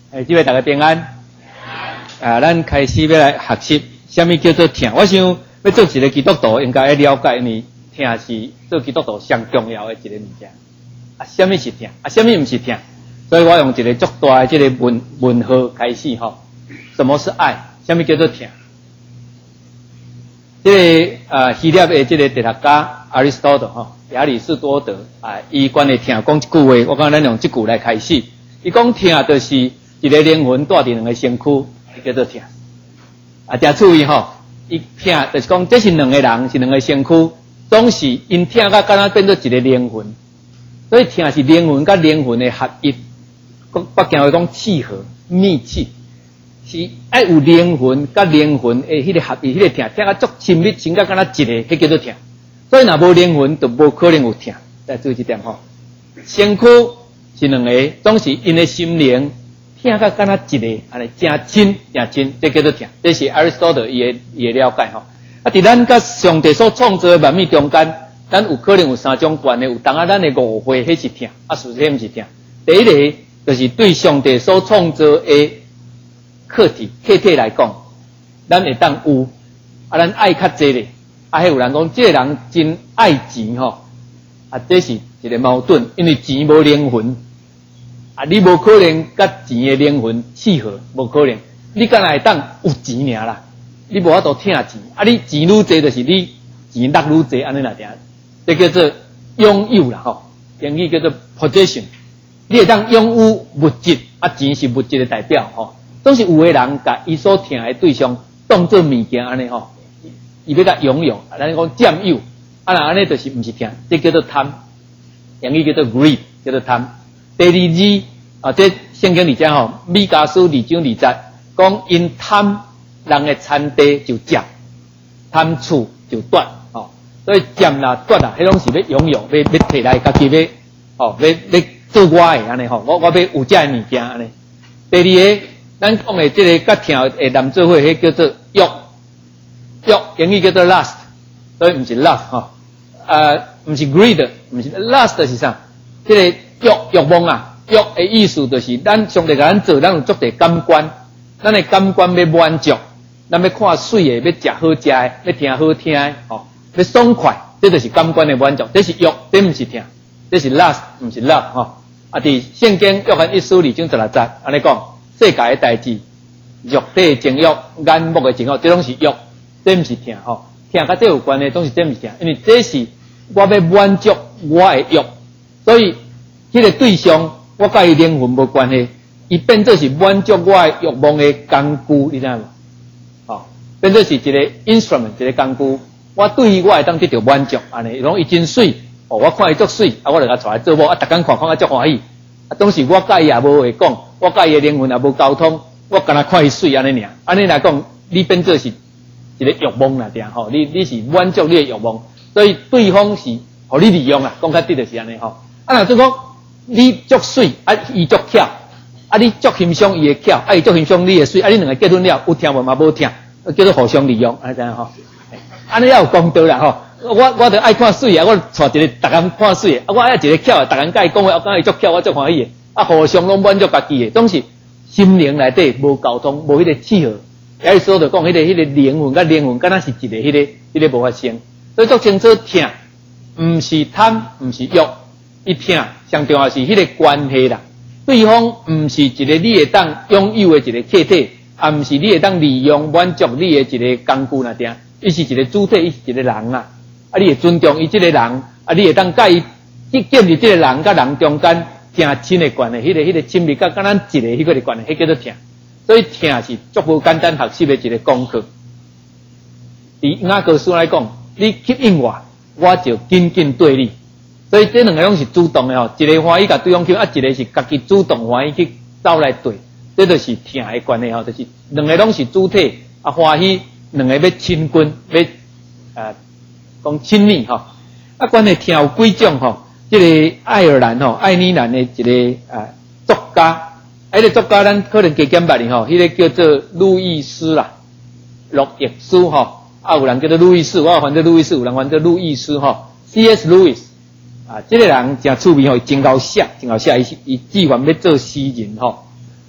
即位大家平安。咱开始要来学习什么叫做听。我想要做一个基督徒，应该要了解，因为听是做基督徒上重要的一个物件。什么是听？什么不是听？所以我用一个足大的这个问号开始吼。什么是爱？什么叫做听？这个希腊的这个哲学家 Aristotle 吼，亚里士多德伊关于听讲一句话，我讲咱用这句来开始。伊讲听就是一个灵魂带伫两个身躯，叫做听。真注意吼，伊听就是讲这是两个人，是两个身躯，总是因听甲敢若变做一个灵魂。所以听是灵魂甲灵魂的合一，北京话讲契合、密契，是爱有灵魂甲灵魂的迄个合一，迄个听甲足亲密，心甲敢若一个，迄叫做听。所以若无灵魂，就无可能有听。再注意一点吼，身躯是两个，总是因的心灵听甲敢若一个，安尼真亲，这叫做听。这是 Aristotle 伊的了解吼。伫咱甲上帝所创造的万物中间。咱有可能有三种观念，有当咱的误会，迄是听，事实毋是听。第一个就是对上帝所创造的课题来讲，咱会当有，咱爱较济咧，迄有人讲，这个人真爱钱吼，这是一个矛盾，因为钱无灵魂，你无可能甲钱的灵魂契合，无可能。你敢若会当有钱尔啦，你无法度听钱，你钱愈济，就是你钱落愈济，安尼啦定。这叫做拥有啦吼，英语叫做 possession。你会当拥有物质，钱是物质的代表吼。总是有的人甲伊所听的对象当做物件安尼吼，伊要甲拥有，咱讲占有，那安尼就是毋是听，这叫做贪。英语叫做 greed， 叫做贪。第二这圣经里讲吼，米迦书2章20讲因贪人的产地就占，贪厝就夺。所以占啦、夺啦，迄拢是要拥有，要摕来家己要做我的安尼吼，我要有这物件安尼。第二个，咱讲的这个甲听的男做伙，迄叫做欲，英语叫做 lust， 所以毋是 love 吼，毋是 greed， 毋是 lust 是啥？这个欲望啊，欲的意思就是咱上帝甲咱做，咱有足侪感官，咱的感官要满足，咱要看水的，要食好食的，要听好听的，吼。要爽快，这就是感官的满足，这是欲，这毋是听，这是 lust， 毋是 love 吼。伫圣经约翰1书2章16节，安尼讲，世界的代志，肉体的情欲、眼目的情欲，这拢是欲，这毋是听吼。听甲这有关的，总是这毋是听，因为这是我要满足我的欲，所以迄个对象我甲伊灵魂无关系，伊变做是满足我的欲望的工具，你知影无？吼，变做是一个 instrument， 一个工具。我对于我会当得到满足，安尼，伊真水，我看伊足水，我就甲带来做某，逐工看甲足欢喜，当时我甲伊也无话讲，我甲伊的灵魂也无沟通，我干那看伊水安尼尔，安尼来讲，你变做是一个欲望啦，对啊，吼，你是满足你的欲望，所以对方是互你利用啊，讲较直就是安尼吼。若做讲你足水，伊足巧，你足欣赏伊的巧，伊足欣赏你的水，你两个结婚了，有听无嘛无听，叫做互相利用，安尼知影吼。安尼要有公道啦吼！我就爱看水啊，我带一个逐工看水啊，我爱一个巧，逐工甲伊讲话，我讲伊足巧，我足欢喜的，互相拢满足家己的，总是心灵内底无沟通，无迄个契合。有时候就讲迄个灵魂甲灵魂，敢若是一个迄个无法生，所以足清楚听，毋是贪，毋是欲，一听上重要是迄个关系啦。对方毋是一个你会当拥有的一个客体，也毋是你会当利用满足你的一个工具那点。伊是一个主体，伊是一个人啊！你会尊重伊这个人，你会当甲伊去建立这个人甲人中间诚亲的关系，迄个亲密甲咱一个迄个的关系，迄叫做听。所以听是足无简单学习的一个功课。伫雅各书来讲，你吸引我，我就紧紧对你。所以这两个拢是主动的吼，一个欢喜甲对方吸引，一个是家己主动欢喜去走来对，这就是听的关系吼，就是两个拢是主体欢喜。两个要亲近，要讲亲密吼。关于听有几种吼，这个爱尔兰的一个作家，迄个作家咱可能加减捌哩吼，迄个叫做路易斯啦，路易斯吼，有人叫做路易斯，我有翻做路易斯，有人翻做路易斯吼 ，C.S. Lewis 这个人真出名吼，真够写，伊志愿要做诗人吼。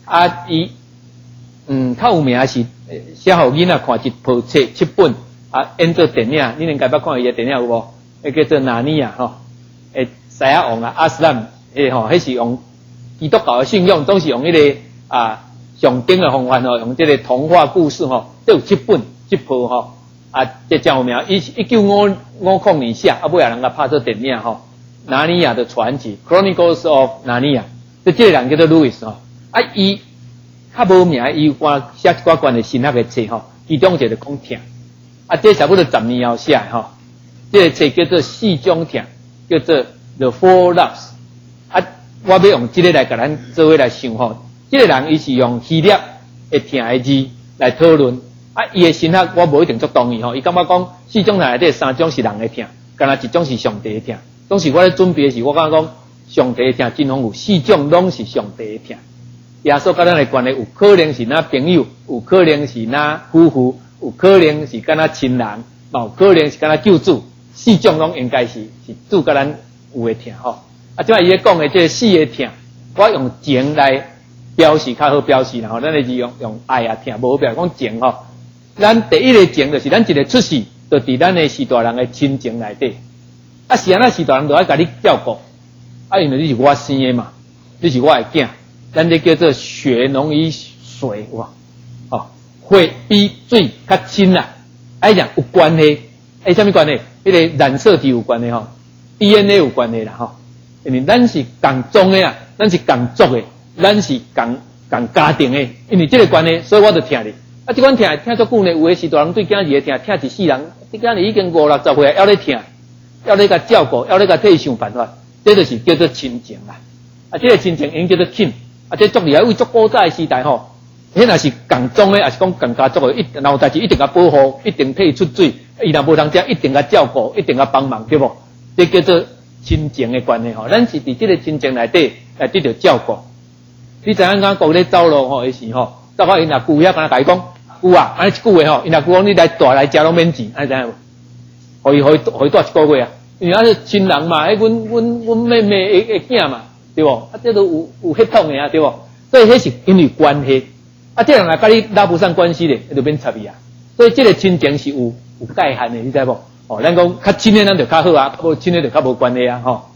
啊，伊较有名是写互囡仔看一部册7本啊，演做电影，你应该捌看伊个电影有无？迄叫做《纳尼亚》吼，西亚王啊，阿斯兰，迄是用基督教的信仰，总是用迄个上顶的方法吼，用这个童话故事吼，都有7本7部吼，这真有名。1950年写，尾仔人甲拍做电影吼，《纳尼亚的传奇》（Chronicles of Narnia）。这个人叫做 Lewis 吼，伊较无名，伊有写一寡关于神学的册吼，其中一个讲疼，这差不多10年后写的吼。这个册叫做4种疼，叫做 The Four Loves。我要用这个来甲咱做伙来想吼。这个人伊是用希腊的疼的字来讨论，伊的神学我无一定足同意吼。伊感觉讲4种内底3种是人的疼，干那1种是上帝的疼。当时我咧准备的时，我感觉讲上帝的疼真丰富，4种拢是上帝的疼。耶稣甲咱的关系有可能是咱朋友，有可能是咱夫妇，有可能是敢若亲人，有可能是敢若救主，4种拢应该是主甲咱有的疼吼。即摆伊咧讲的这4个疼，我用情来表示较好表示啦吼，咱就是用爱啊疼无好表示讲情吼。咱第一个情就是咱一个出世，就伫咱的士大人的亲情内底。是安那士大人就爱甲你照顾，因为你是我生的嘛，你是我的囝，咱这叫做血浓于水哇，血比水较亲啦，讲有关系，什么关系？迄个染色体有关系吼 ，DNA 有关系啦吼。因为咱是共宗的啦，咱是共族的，咱是共家庭的，因为这个关系，所以我就听你。这款听足久呢，有的是大人对囝儿的听一世人，这囝儿已经5、60岁，还咧听，还咧甲照顾，还咧甲替伊想办法，这就是叫做亲情啦。这个亲情已经叫做亲，这足厉害，为足古早的时代吼，迄若是共宗的，还是讲共家族的，然后代志一定甲保护，一定替伊出水，伊若无通食，一定甲照顾，一定甲帮忙，对无？这叫做亲情的关系吼，咱是伫这个亲情内底来得到照顾。你知影讲国咧走路吼，时吼，走到因若舅遐，敢若甲伊讲，舅啊，安尼一句话吼，因若舅讲你来带来食拢免钱，安尼知影无？互伊带1个月啊，因为是亲人嘛，阮妹妹的囝嘛，对无？这都有血统的啊，对无？所以迄是因为关系，这人来甲你拉不上关系咧，就免插伊啊。所以这个亲情是有界限的，你知无？咱讲较亲的咱就较好啊，无亲的就较无关系啊，吼。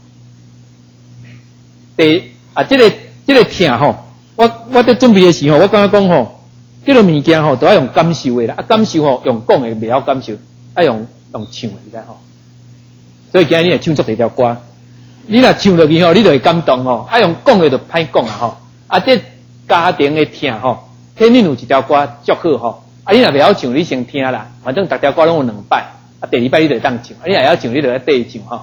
这个疼吼，我在准备的时候，我感觉讲吼，这个物件吼都要用感受的啦，感受吼用讲的袂晓感受，要用唱的，你知吼。所以今日你来唱出一条歌，你若唱落去吼，你就会感动吼，用讲的就歹讲啊吼。这家庭的疼吼，肯定有一条歌足好吼。你若袂晓唱，你先听啦，反正逐条歌拢有2摆。第2摆你就当唱，你若要唱，你就要缀伊唱吼。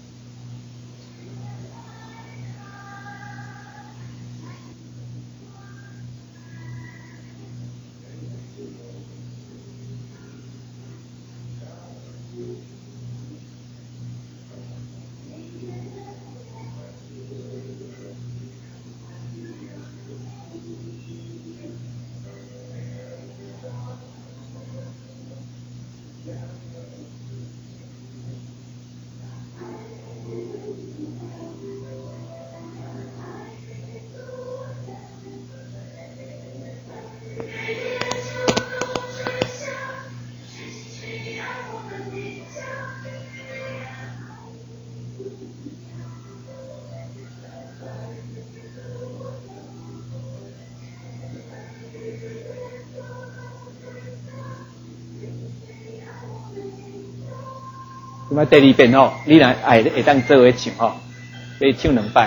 咁啊，第2遍吼，你若会当做伙唱吼，可以唱2摆。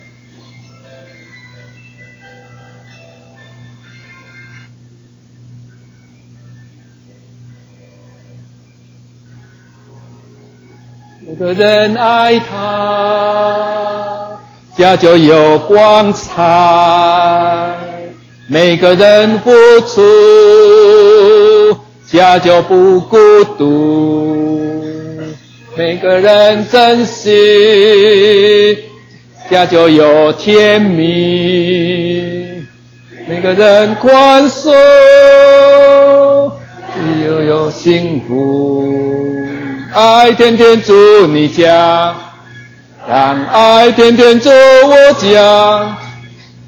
每个人爱他，家就有光彩；每个人付出，家就不孤独。每个人珍惜，家就有甜蜜；每个人宽恕，就有幸福。爱天天住你家，让爱天天住我家。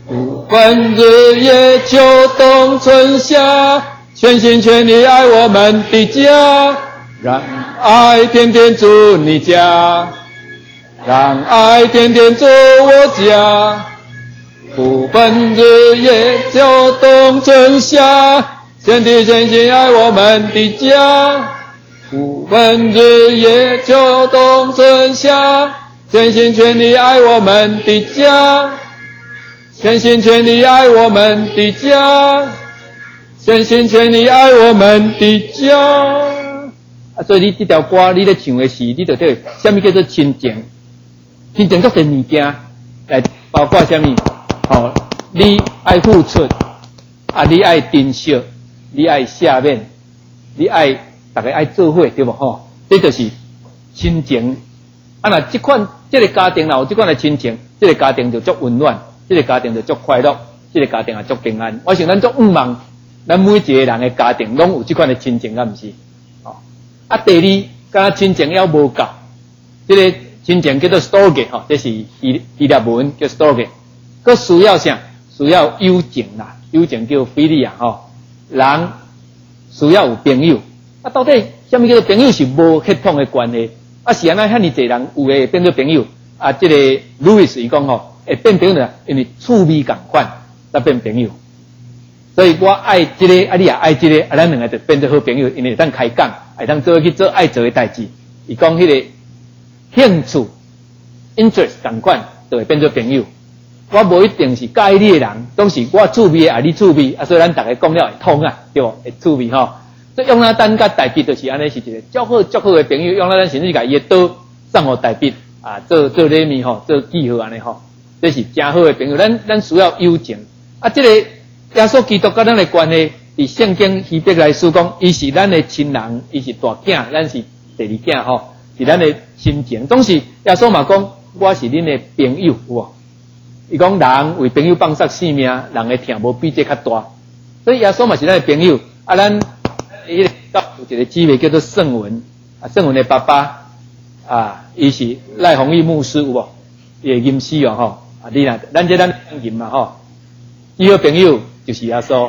分日夜秋冬春夏，全心全意爱我们的家，让爱天天住你家，让爱天天住我家。不分日夜秋冬春夏，全体全心爱我们的家。不分日夜秋冬春夏，全心全意爱我们的家，全心全意爱我们的家，全心全意爱我们的家。所以你这条歌你咧唱的是，你就对什么叫做亲情？亲情足侪物件来，包括什么？你爱付出，你爱珍惜，你爱赦免，你爱大家爱做伙，对不？这就是亲情。那这个家庭有这款的亲情，这个家庭就足温暖，这个家庭就足快乐，这个家庭也足平安。我想咱足毋望，咱每一个人的家庭拢有这款的亲情，敢毋是？第二，敢亲情要无够，这个亲情叫做 storge， 这是希腊文叫 storge。佮需要啥？需要友情啦，友情叫 philia， 人需要有朋友。到底什么叫做朋友？是无血统的关系。是安那遐尼侪人有会变做朋友。这个 Louis 伊讲会变朋友，因为趣味共款才变朋友。所以我爱这个，你也爱这个，咱两个就变做好朋友，因为会当开讲，会当做去做爱做的代志。伊讲迄个兴趣 interest 共款，就会变做朋友。我无一定是介意你的人，总是我趣味的，你趣味，所以咱大家讲了会通啊，对不？会趣味所以用咱等甲大笔就是安尼，是一个足好的朋友，用咱甚至甲伊的刀送互大笔做礼物做记号安尼这是真好的朋友。咱需要友情这个耶稣基督甲咱的关系，伫圣经希伯来书讲，伊是咱的亲人，伊是大囝，咱是第二囝是咱的亲情。总是耶稣嘛讲，我是恁的朋友有无？伊讲人为朋友放煞性命，人的疼无比这较大。所以耶稣嘛是咱的朋友咱伊有一个姊妹叫做圣文圣文的爸爸伊是赖弘毅牧师有无？伊会吟诗你若咱这咱吟嘛伊个朋友就是耶稣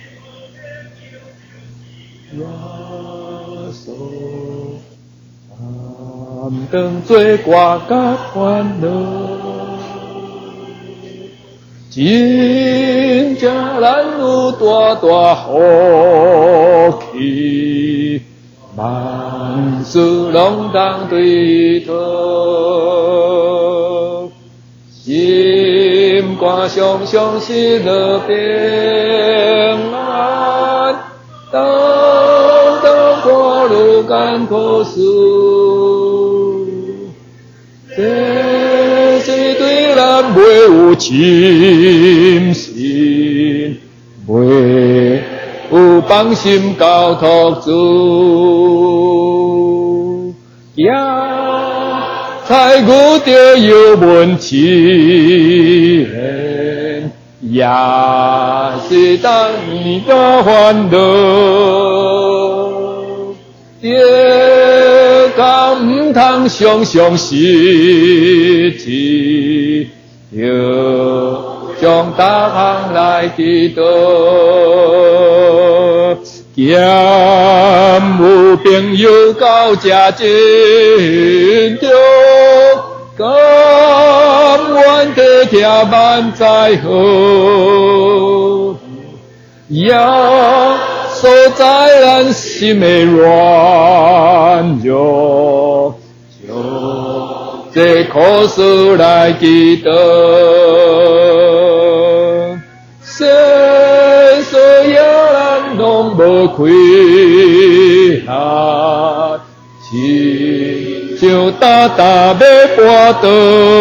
耶稣当作歌甲欢乐。真正咱有大大福气，万事拢当对讨，心肝常常喜乐平安，道道过路艰苦事。这是对咱袂有深信，袂有放心交托主，也才遇着有问起人，也是当你的烦恼。甲毋通常常失志，要将大项来祈祷。咸有朋友到这真着，甘愿体贴万载好，所在咱心的软弱，就这苦事来祈祷。世所有人拢无亏欠，亲像大大要跋倒。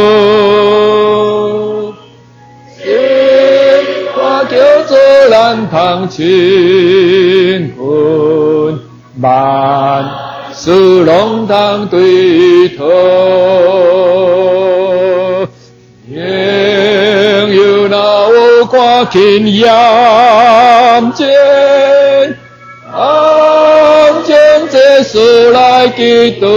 叫做咱通亲恨，万事拢通对讨。朋友若有看轻严正，将这事来祈祷。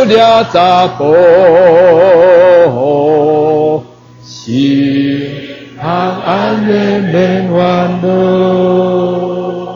俩查甫，心平安的免烦恼。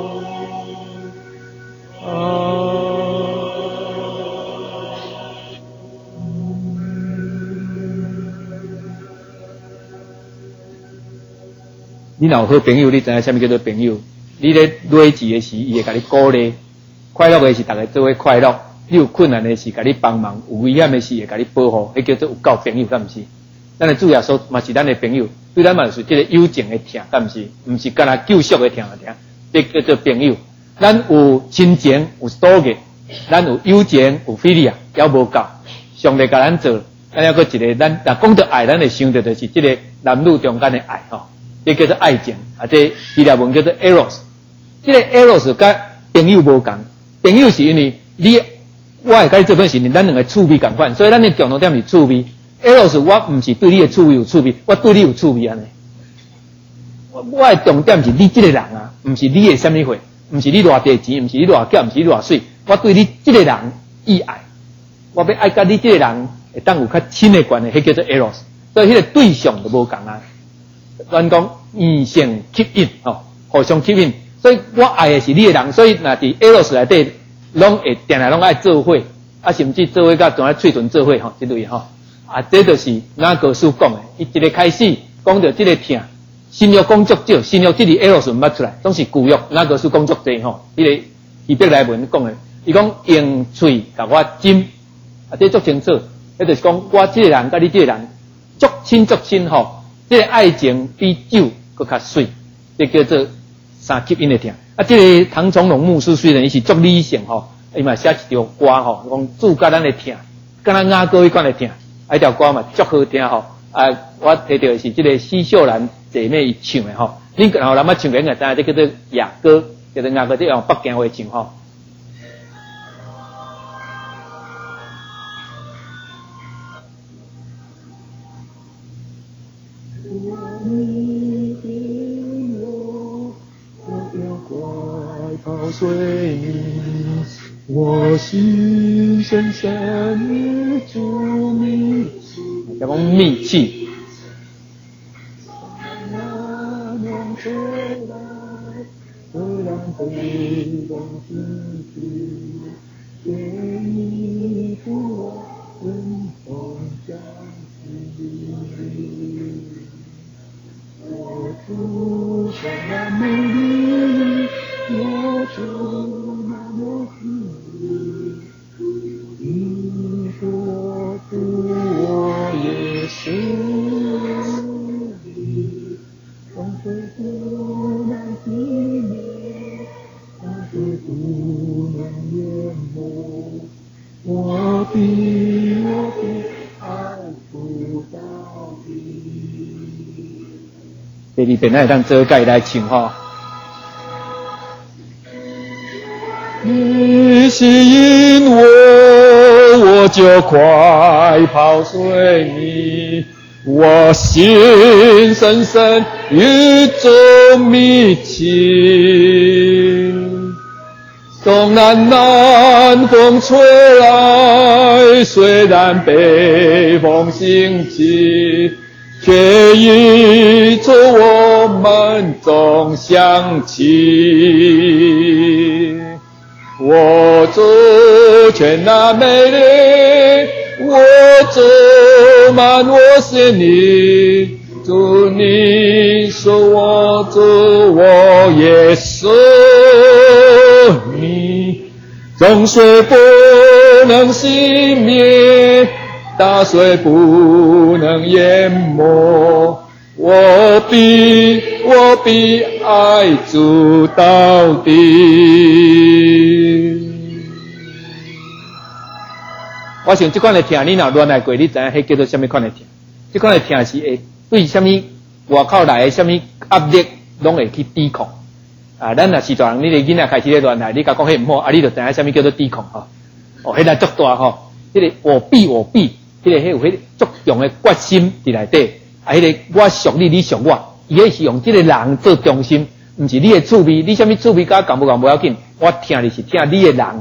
你若有好朋友，你知影啥物叫做朋友？你咧累志的时，伊会甲你鼓励；快乐的时，大家做伙快乐；你有困难的时，甲你帮忙；有危险的时，会甲你保护。迄叫做有够朋友，敢毋是？咱的主耶稣嘛是咱的朋友，对咱嘛是即个友情的疼，敢毋是？毋是干那救赎的疼，这叫做朋友。咱有亲情，有多个；咱有友情，有菲利啊，还无够。上帝甲咱做，咱还佫一个，咱若讲到爱，咱会想到就是即个男女中间的爱吼。这叫做爱情，这希腊文叫做 eros。这个 eros 跟朋友无同，朋友是因为我会甲你做份事情，咱两个趣味共款，所以咱的共同点是趣味。eros 我唔是对你的趣味有趣味，我对你有趣味安尼。我的重点是你这个人啊，唔是你的什么货，唔是你偌地钱，唔是你偌强，唔是你偌水，我对你这个人意爱，我要爱甲你这个人会当有较亲的关系，迄叫做 eros。所以迄个对象就无同啊。咱讲异性吸引吼，互相吸引，所以我爱的是你的人，所以若伫 eros 内底，拢会定来拢爱做伙，啊，甚至做伙甲仲爱喙唇做伙吼，即类吼，啊，这就是雅各书讲的，伊一个开始讲到即个疼，新约工作少，新约即个 eros 毋捌出来，总是旧约雅各书工作多吼，迄个希伯来文讲的，伊讲用喙甲我จิ้，啊，这足清楚，迄就是讲我即个人甲你即个人足亲吼。这个爱情比酒搁较水，这叫做三吸引的疼。啊，这个唐崇荣牧师虽然伊是足理性吼，伊嘛写一条歌吼，讲主甲咱的疼，敢若雅各迄款的疼，啊，一条歌嘛足好听吼。啊，我摕到的是这个施秀兰姐妹伊唱的吼。恁然后咱们唱个，知影这叫做雅歌，叫做雅歌，这用北京话唱吼。 跑随你，我心深深住密契。 叫讲密契。 虽然被动进去，给你不我顺风相依。我出生那美丽。我主那么你，你是我主，我也是你，总是不能纪念，总是不能淹没，我比爱不到底。 第二遍咱当做介来唱吼。 你吸引我就快跑随你，我心深深与众密契。东南风吹来，虽然北风兴起，却依着我们总相契。我主全那美丽，我主满我心里，主你是我主，我也是你。众水不能熄灭，大水不能淹没，我必爱主到底。 我想这款的疼，你若恋爱过，你知影迄叫做什么款的疼？这款的疼是会对什么外口来的什么压力，拢会去抵抗。啊，咱若是大人，你个囡仔开始咧恋爱，你甲讲迄唔好，啊，你就知影什么叫做抵抗吼。哦，迄个足大吼，迄个我必，迄个迄有迄足强的决心伫内底。啊，迄个我属你，你属我，伊迄是用这个人做中心，毋是你的趣味，你什么趣味甲共不共无要紧，我听的是听你的人，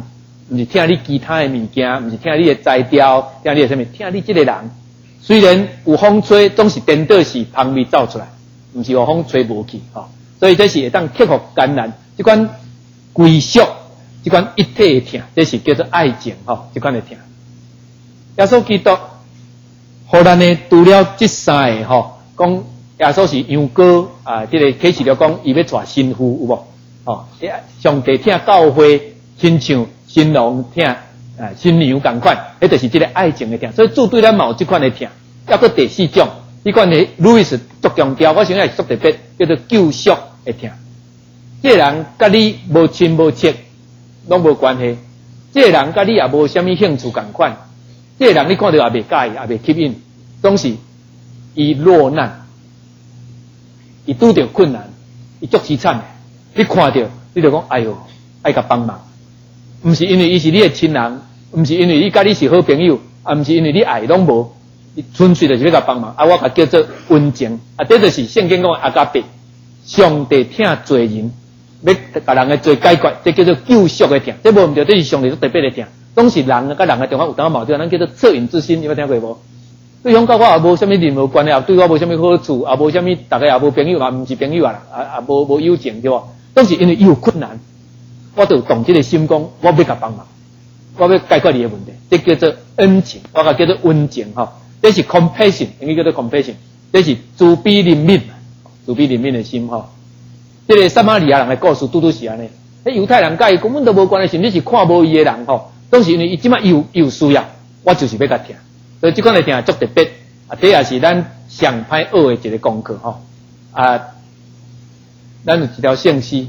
毋是听你其他的物件，毋是听你的材料，听你的什么，听你这个人。虽然有风吹，总是颠倒是香味走出来，毋是有风吹无去吼。所以这是会当克服艰难，这款归属，这款一体的疼，这是叫做爱情吼，这款的疼。耶稣基督，互咱呢除了这三个吼，讲耶稣是羊羔啊，这个启示了讲伊要带新妇有无？吼，上帝疼教会，亲像新郎疼新娘同款，迄就是这个爱情的疼。所以主对咱嘛有这款的疼。还佫第四种，这款的路易斯足强调，我想也是足特别，叫做救赎的疼。这个人甲你无亲无戚，拢无关系。这个人甲你也无啥物兴趣同款。这个人你看到也袂介意，也袂吸引，总是伊落难，伊拄着困难，伊足凄惨的。你看到，你就讲哎哟，爱甲帮忙。毋是因为伊是你的亲人，毋是因为伊甲你是好朋友，啊，毋是因为你爱拢无。纯粹就是要甲帮忙，啊，我甲叫做温情，啊，这就是圣经讲的阿加贝，上帝疼罪人，要甲人的罪解决，这叫做救赎的疼，这无毋对，这是上帝所特别的疼，总是人甲人的中间有当矛盾，咱叫做恻隐之心，有冇听过无？对方甲我也无啥物任何关系，也对我无啥物好处，也无啥物，大家也无朋友，也毋是朋友啊，也无友情对无？总是因为伊有困难，我就动这个心讲，我要甲帮忙，我要解决你的问题，这叫做恩情，我甲叫做温情吼。这是 compassion， 英语叫做 compassion， 这是慈悲怜悯，慈悲怜悯的心吼。这个撒玛利亚人的故事，拄是安尼。迄犹太人甲伊根本都无关系，甚至是看无伊的人吼，都是因为伊即摆有需要，我就是要甲听。所以这款的听足特别，啊，这也是咱上歹学的一个功课吼。啊，咱有一条圣诗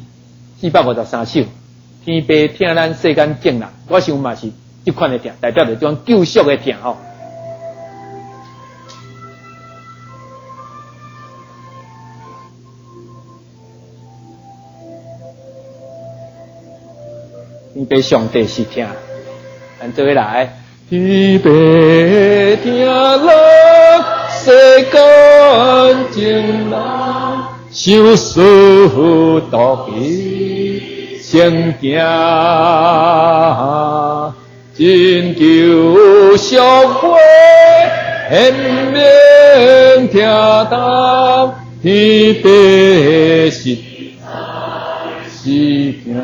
453首，天父听咱世间正人，我想嘛是这款的听，代表着这种救赎的听吼。天父上帝是听，咱做伙来。 天父听咱世间情人，受死独己成行，真救赎会显明听当，天父是听。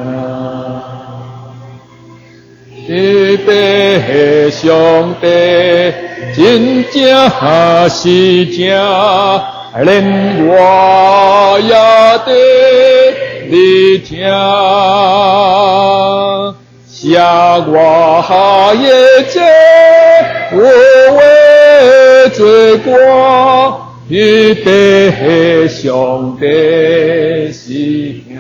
天父上帝真正是正，连我也得你听，写我的这我为罪过，天父上帝是听。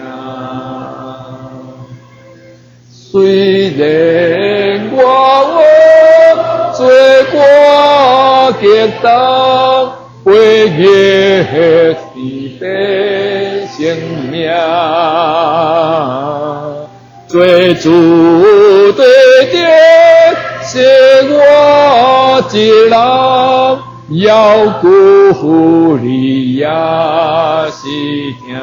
虽然我罪过极重，背逆是被生命，罪主对的是我一人，要顾你也是听。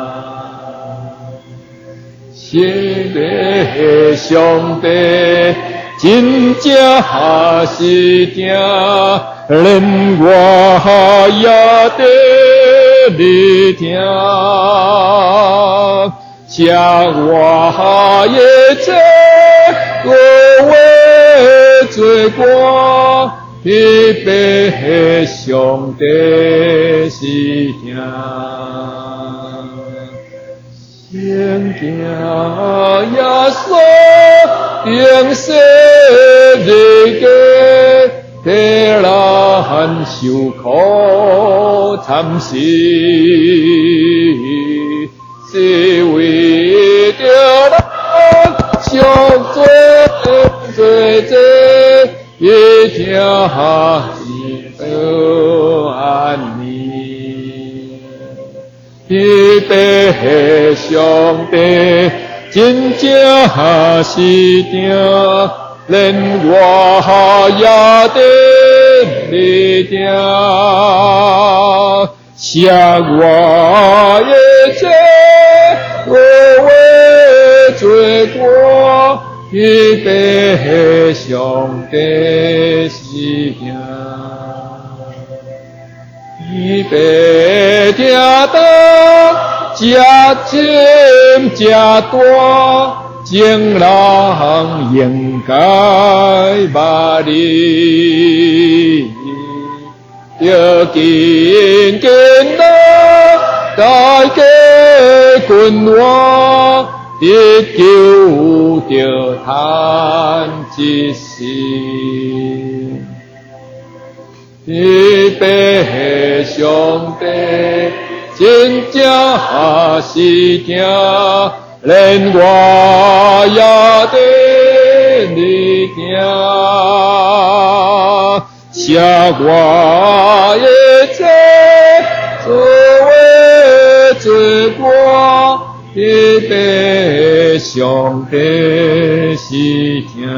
是的上帝真正是听，连我也得你听，写我的这我为罪过，天父上帝是听。圣经耶稣定世日家，替咱受苦惨死，是为着咱赎罪罪，一听是得安宁。天父上帝真正是听，连我也得你听，写我的这我为罪过， 预备上帝是兄，预备听到加深加大，情人应该捌你，要紧紧地大家君王。得救着叹一时，预备上帝真正是听，连我也得你听，写我一切所谓罪过。预备上帝是听，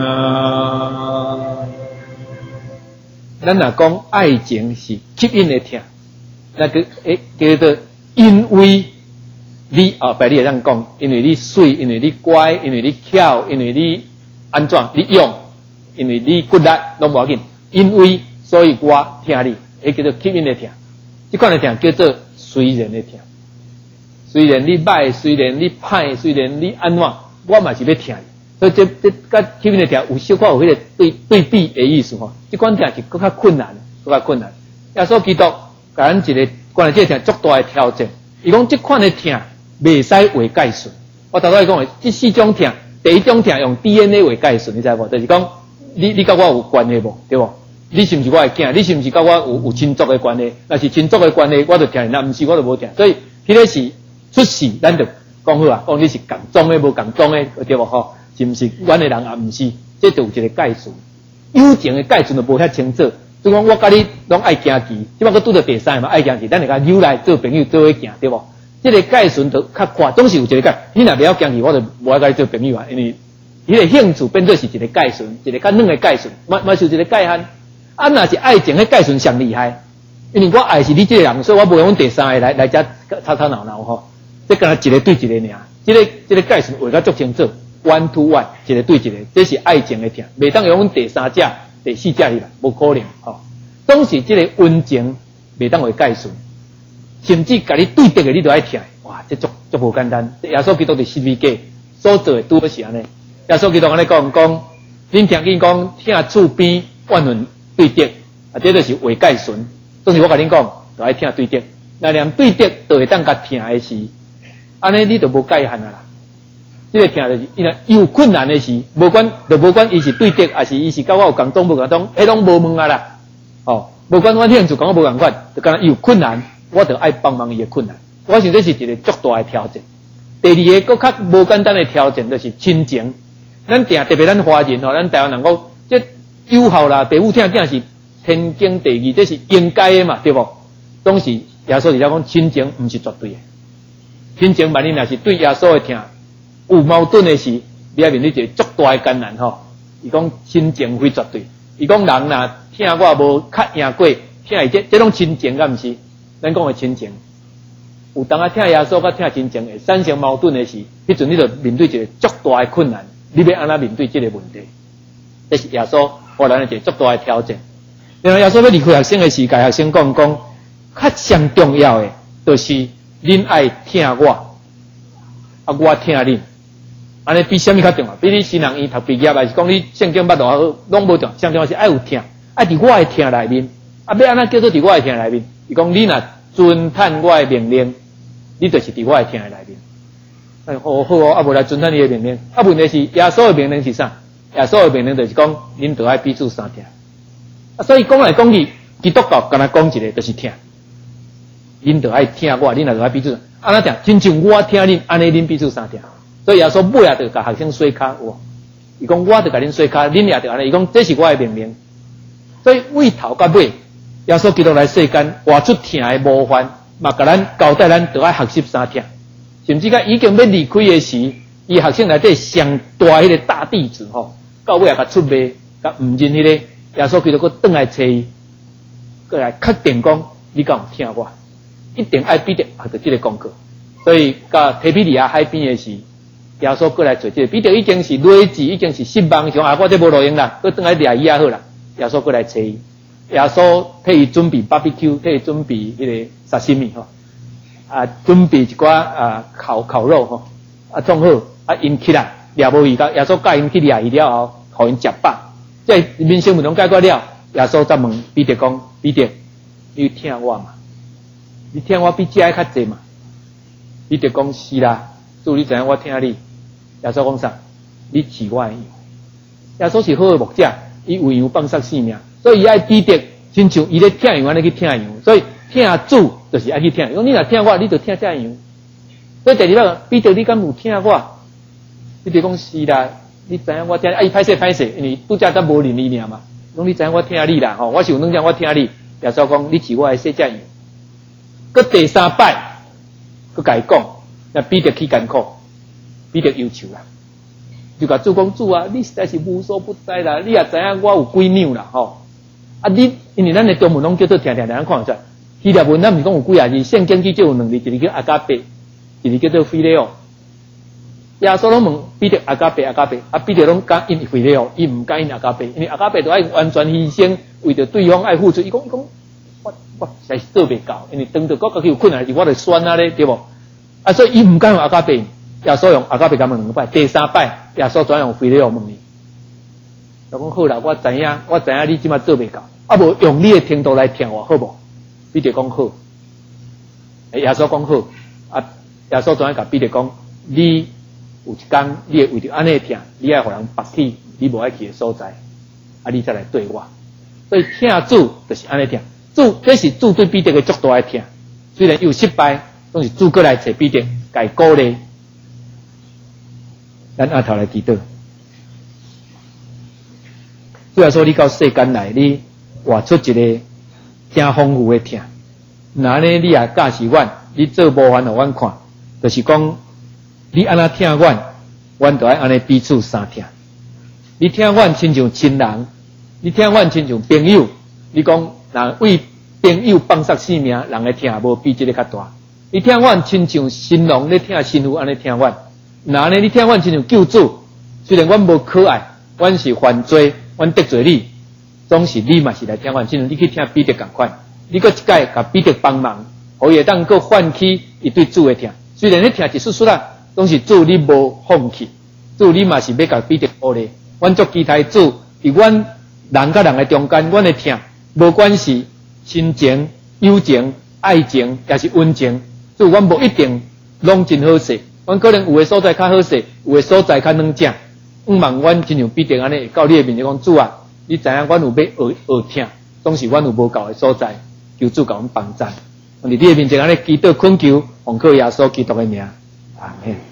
咱若讲爱情是吸引的听，那个叫做因为你白你会当讲，因为你水，因为你乖，因为你巧，因为你安怎你用，因为你骨力拢无要紧，因为所以我听你，叫做吸引的听。这款的听叫做随人的听。虽然你歹，虽然你歹，虽然你安怎，我嘛是要听你。所以这甲前面的听有小可有迄个对比的意思吼。这款听是更较困难，更较困难。耶稣基督甲咱一个关于这个听足大的挑战。伊讲这款的听袂使为介顺。我头先讲的这四种听，第一种听用 DNA 为介顺，你知无？就是讲你甲我有关系无？对无？你是毋是我的囝？你是毋是甲我有亲族的关系？若是亲族的关系，我就听你；若毋是，我就无听。所以迄个是。出事，咱就讲好啊，讲你是共宗的，无共宗的，对无吼？是毋是？阮的人也毋是，这就有一个界顺。友情的界顺就无遐清楚。所以讲我甲你拢爱行棋，即摆佫拄到第三嘛，爱行棋，咱就甲友来做朋友，做伙行，对无？这个界顺就较宽，总是有一个界。你若不要行棋，我就无爱甲你做朋友啊，因为迄个兴趣变做是一个界顺，一个较软的界顺，嘛是一个界限。啊，若是爱情的界顺上厉害，因为我爱是你这个人，所以我无用第三个来遮吵吵闹闹吼。这敢若一个对一个尔，这个界顺画甲足清楚 ，one to one， 一个对一个，这是爱情的听，袂当用第三者、第四者入来，无可能吼。总是这个温情袂当为界顺，甚至甲你对敌的你都爱听，哇，这足无简单。耶稣基督伫十字架所做的拄好是安尼，耶稣基督安尼讲，恁听见讲听厝边万人对敌，啊，这就是为界顺。总是我甲恁讲，就爱听对敌，那连对敌都会当甲听的是。安尼你就无界限啊啦！这个听就是，伊若有困难的事，无管伊是对敌，还是伊是甲我有共宗无共宗，迄拢无问啊啦。哦，无管我兴趣讲我无共款，就敢若有困难，我就爱帮忙伊的困难。我想这是一个足大的挑战。第二个更较无简单的挑战就是亲情。咱特别咱华人吼，咱台湾人讲，这友好啦，父母听是天经地义，这是应该的嘛，对无？总是耶稣是讲亲情毋是绝对的。亲情万一若是对耶稣的听有矛盾的事，你要面对一个足大的艰难吼。伊讲亲情非绝对，伊讲人若听我无较赢过，听伊这种亲情，敢毋是？咱讲的亲情，有当啊听耶稣甲听亲情会产生矛盾的事，迄阵你就面对一个足大的困难，你要安怎面对这个问题？这是耶稣互咱的一个足大的挑战。然后耶稣要离开学生的时间，学生讲较上重要的就是。恁爱听我，啊，我听恁，安尼比什么较重要？比你新人伊读毕业，还是讲你圣经捌多好，拢无重要。上重要是爱有听，爱伫我的听内面。啊，要安怎叫做伫我的听内面？伊讲你若遵探我的命令，你就是伫我的听内面。哎，好哦，啊，无来遵探你的命令。啊，问题是耶稣的命令是啥？耶稣的命令就是讲，恁着爱彼此相听。啊，所以讲来讲去，基督教敢若讲一个就是听。恁就爱听我，恁也就爱彼此安怎听，亲像我听恁，安尼恁彼此相听。所以耶稣尾也就甲学生洗骹，有无？伊讲我就甲恁洗骹，恁也就安尼。伊讲这是我的命令。所以为头到尾，耶稣基督来世间活出听的模范，嘛甲咱交代咱就爱学习相听。甚至甲已经要离开的时，伊学生内底上大迄个大弟子吼，到尾也甲出卖，甲毋认迄个耶稣基督佫转来找伊，佫来确定讲你敢有听我。一定爱必定学着这个功课，所以甲提比利亚海边的时， 耶稣过来找这个彼得已经是累字，已经是失望，想我这无路用啦，佮转来掠伊也好啦。耶稣过来找伊，耶稣替伊准备 barbecue， 替伊准备迄个沙西米吼，准备一寡烤肉吼，创好，因起来掠无伊，耶稣教因去掠伊了后，互因食饱。即民生问题解决了，耶稣才问彼得讲：彼得，你听我嘛？你听我比这还较济嘛？彼得讲：是啦，主你知影我听你。耶稣讲啥？你饲我的羊。耶稣是好的牧者，伊为羊放杀性命，所以伊爱彼得，亲像伊咧听羊安尼去听羊。所以听主就是爱去听。讲你若听我，你就听这羊。所以第二个，彼得你敢有听我？彼得讲是啦，你知影我听，伊歹势，因为拄则才无认你尔嘛。讲你知影我听你啦，吼，我是有能力我听你。耶稣讲你饲我的小只羊。搁第三摆，搁甲伊讲，那彼得去艰苦。彼得忧愁啦，就甲主讲主啊，你实在是无所不在啦，你也知影我有几秒啦吼。你因为咱的中文拢叫做听，咱看出来。希腊文咱毋是讲有几啊字，圣经记就有两字，一个叫阿加贝，一个叫做菲利奥。耶稣拢问彼得阿加贝，彼得拢讲因菲利奥，伊毋讲因阿加贝，因为阿加贝都爱完全牺牲，为着对方爱付出。伊讲我实在是做袂到，因为当着我家己有困难，我就酸啊咧，对无？所以伊毋敢用阿加贝。耶稣用阿加贝甲问两摆，第三摆耶稣转用菲利奥问伊，就讲好啦，我知影你即马做袂到，无用你的程度来听我好无？彼得讲好，耶稣讲好，耶稣转甲彼得讲，你有一天你会为着安尼听，你爱互人拔起你无爱去的所在，你再来对我。所以听主就是安尼听，这是主对彼得的足大的听，虽然有失败，拢是主过来找彼得，甲伊鼓励。咱下头来祈祷。主要说你到世间来，你活出一个真丰富的听。那呢，你也教示阮，你做模范互阮看，就是讲你安那听阮，阮就爱安尼彼此相听。你听阮亲像亲人，你听阮亲像朋友。你讲若为朋友放杀性命，人的听无比这个较大。你听阮亲像新郎咧听新妇安尼听阮。那呢？你听阮亲像救主，虽然阮无可爱，阮是犯罪，阮得罪你，总是你嘛是来听阮，亲像你去听彼得共款，你搁一届甲彼得帮忙，互伊会当搁唤起伊对主的听。虽然你听一丝啦，总是主你无放弃，主你嘛是要甲彼得鼓励。阮足期待主伫阮人甲人的中间，阮的听，无管是亲情、友情、爱情，也是温情，主阮无一定拢真好势。阮可能有的所在较好势，有的所在较软正。望阮亲像彼得安尼，到你的面前讲主啊，你知影阮有要学听，总是阮有无够的所在，求主甲阮帮助。伫你的面前安尼祈祷恳求，奉靠耶稣基督的名，阿门。